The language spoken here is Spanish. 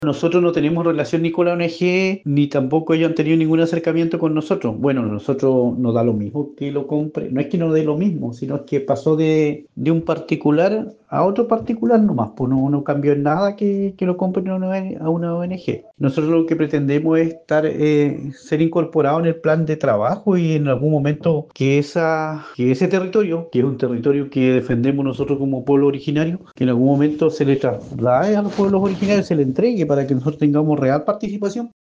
Nosotros no tenemos relación ni con la ONG, ni tampoco ellos han tenido ningún acercamiento con nosotros. Bueno, nosotros nos da lo mismo que lo compre. No es que nos dé lo mismo, sino es que pasó de un particular a otro particular nomás. Pues no cambió en nada que lo compre a una ONG. Nosotros lo que pretendemos es ser incorporados en el plan de trabajo y en algún momento que ese territorio, que es un territorio que defendemos nosotros como pueblo originario, que en algún momento se le traslade a los pueblos originarios, se le entregue para que nosotros tengamos real participación.